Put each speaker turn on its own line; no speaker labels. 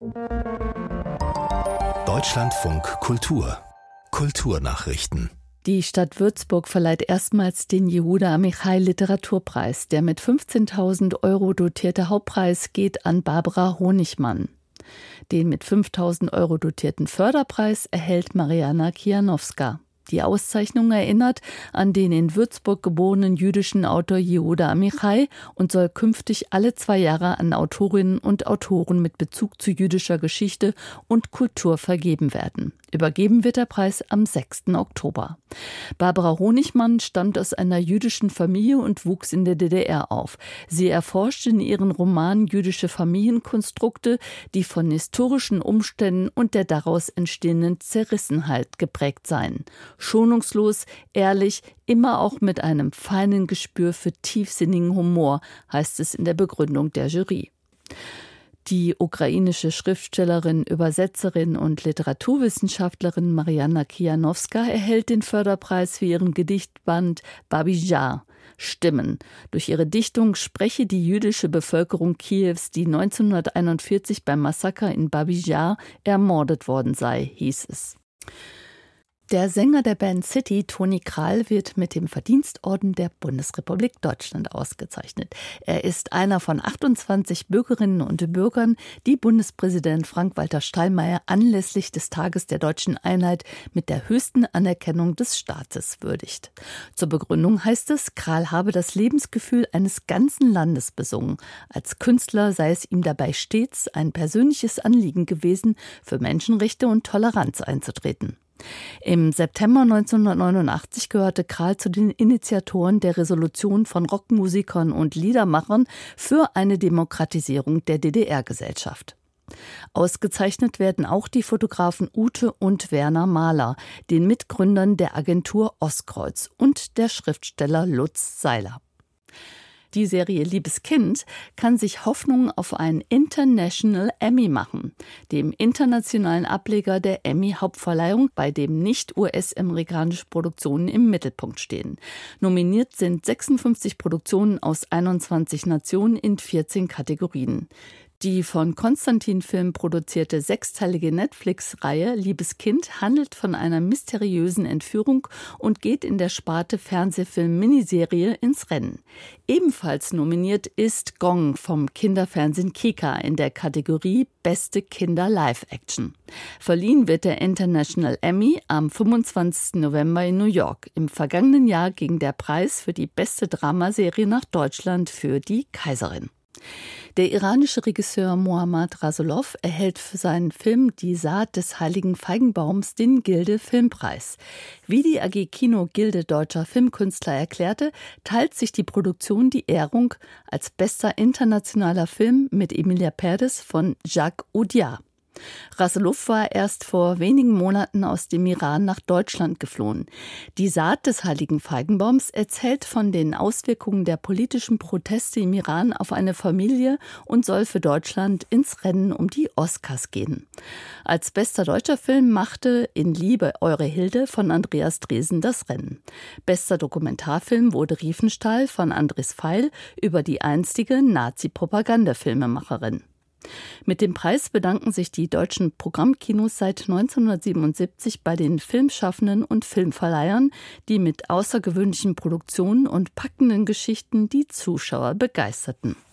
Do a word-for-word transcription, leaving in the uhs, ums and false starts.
Deutschlandfunk Kultur Kulturnachrichten.
Die Stadt Würzburg verleiht erstmals den Yehuda Amichai Literaturpreis. Der mit fünfzehntausend Euro dotierte Hauptpreis geht an Barbara Honigmann. Den mit fünftausend Euro dotierten Förderpreis erhält Marianna Kijanowska. Die Auszeichnung erinnert an den in Würzburg geborenen jüdischen Autor Yehuda Amichai und soll künftig alle zwei Jahre an Autorinnen und Autoren mit Bezug zu jüdischer Geschichte und Kultur vergeben werden. Übergeben wird der Preis am sechsten Oktober. Barbara Honigmann stammt aus einer jüdischen Familie und wuchs in der D D R auf. Sie erforscht in ihren Romanen jüdische Familienkonstrukte, die von historischen Umständen und der daraus entstehenden Zerrissenheit geprägt seien. Schonungslos, ehrlich, immer auch mit einem feinen Gespür für tiefsinnigen Humor, heißt es in der Begründung der Jury. Die ukrainische Schriftstellerin, Übersetzerin und Literaturwissenschaftlerin Marianna Kijanowska erhält den Förderpreis für ihren Gedichtband Babi Jar. Stimmen. Durch ihre Dichtung spreche die jüdische Bevölkerung Kiews, die neunzehnhunderteinundvierzig beim Massaker in Babi Jar ermordet worden sei, hieß es. Der Sänger der Band City, Toni Kral, wird mit dem Verdienstorden der Bundesrepublik Deutschland ausgezeichnet. Er ist einer von achtundzwanzig Bürgerinnen und Bürgern, die Bundespräsident Frank-Walter Steinmeier anlässlich des Tages der deutschen Einheit mit der höchsten Anerkennung des Staates würdigt. Zur Begründung heißt es, Kral habe das Lebensgefühl eines ganzen Landes besungen. Als Künstler sei es ihm dabei stets ein persönliches Anliegen gewesen, für Menschenrechte und Toleranz einzutreten. Im September neunzehnhundertneunundachtzig gehörte Kral zu den Initiatoren der Resolution von Rockmusikern und Liedermachern für eine Demokratisierung der D D R-Gesellschaft. Ausgezeichnet werden auch die Fotografen Ute und Werner Mahler, den Mitgründern der Agentur Ostkreuz, und der Schriftsteller Lutz Seiler. Die Serie Liebes Kind kann sich Hoffnung auf einen International Emmy machen, dem internationalen Ableger der Emmy-Hauptverleihung, bei dem nicht U S-amerikanische Produktionen im Mittelpunkt stehen. Nominiert sind sechsundfünfzig Produktionen aus einundzwanzig Nationen in vierzehn Kategorien. Die von Konstantin Film produzierte sechsteilige Netflix-Reihe Liebes Kind handelt von einer mysteriösen Entführung und geht in der Sparte Fernsehfilm-Miniserie ins Rennen. Ebenfalls nominiert ist Gong vom Kinderfernsehen Kika in der Kategorie Beste Kinder Live-Action. Verliehen wird der International Emmy am fünfundzwanzigsten November in New York. Im vergangenen Jahr ging der Preis für die beste Dramaserie nach Deutschland für Die Kaiserin. Der iranische Regisseur Mohammad Rasulov erhält für seinen Film Die Saat des heiligen Feigenbaums den Gilde-Filmpreis. Wie die A G Kino Gilde deutscher Filmkünstler erklärte, teilt sich die Produktion die Ehrung als bester internationaler Film mit Emilia Perez von Jacques Audiard. Rasulov war erst vor wenigen Monaten aus dem Iran nach Deutschland geflohen. Die Saat des heiligen Feigenbaums erzählt von den Auswirkungen der politischen Proteste im Iran auf eine Familie und soll für Deutschland ins Rennen um die Oscars gehen. Als bester deutscher Film machte In Liebe eure Hilde von Andreas Dresen das Rennen. Bester Dokumentarfilm wurde Riefenstahl von Andres Feil über die einstige Nazi-Propagandafilmemacherin. Mit dem Preis bedanken sich die deutschen Programmkinos seit neunzehnhundertsiebenundsiebzig bei den Filmschaffenden und Filmverleihern, die mit außergewöhnlichen Produktionen und packenden Geschichten die Zuschauer begeisterten.